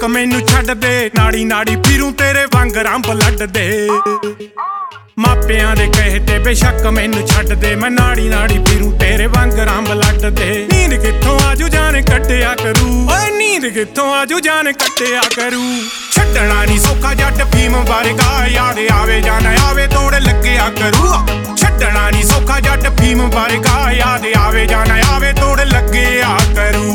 मैनू छड्ड दे, नाड़ी नाड़ी फिरूं तेरे वांगरां ब्लड दे। मापियां दे कहे ते बेशक मैनू छड्ड दे, मैं नाड़ी नाड़ी फिरूं तेरे वांगरां ब्लड दे। नींद कित्थों आजू जान कट्टिया करूं, ओए नींद कित्थों आजू जान कट्टिया करूं। छड्डना नी सौखा जट फीम वर्गा, याद आवे जां ना आवे तोड़ लग्गिया करूं। छड्डना नी सौखा जट फीम वर्गा, याद आवे जां ना आवे तोड़ लग्गिया करूं।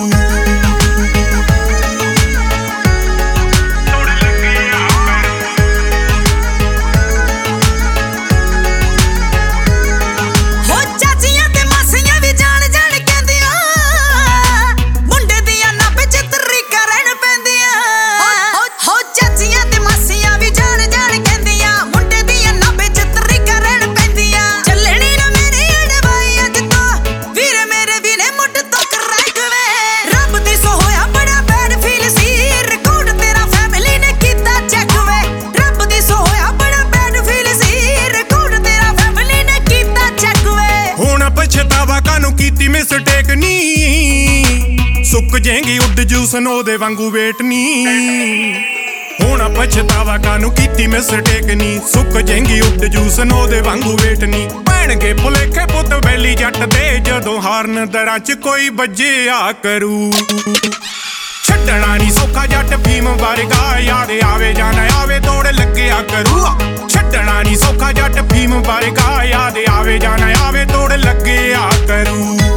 मिस्टेक नी सुक जेंगी उड जू सनो दे वांगू वेट नी। होना पछतावा कानू कीती मिस्टेक नी, सुक जेंगी उड जू सनो दे वांगू वेट नी। पैणगे भुलेखे पुत वैली जट दे, जदों हारन दरां च कोई बज्जिया करू। छड्डना नी सौखा जट फीम वर्गा, याद आवे जां ना आवे तोड़ लग्गिया करू। छड्डना नी सौखा जट फीम वर्गा, याद आवे जां ना आवे तोड़ लग्गिया करू।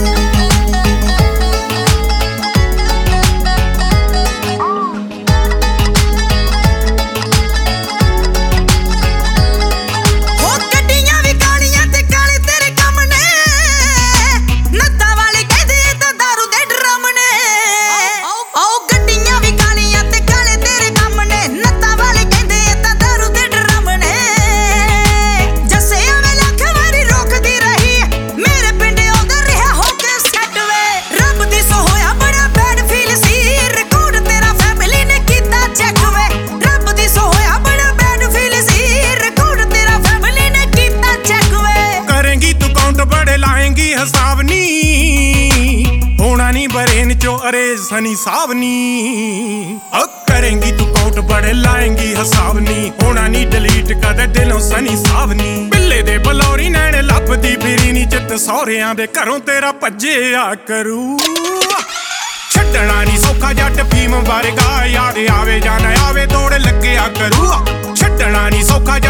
हसावनी होना नी बरेन चो अरेज सनी सावनी। अब करेंगी तू काउंट बड़े लाएंगी हसावनी, होना नी डिलीट कदे दिलों सनी सावनी। बिल्ले दे बलौरी नैने लभदी फिरी नी, चित सौरियां दे घरों तेरा भज्जिया करू। छड्डना नी सौखा जट फीम वर्गा, याद आवे जां ना आवे तोड़ लग्गिया करू। छड्डना नी सौखा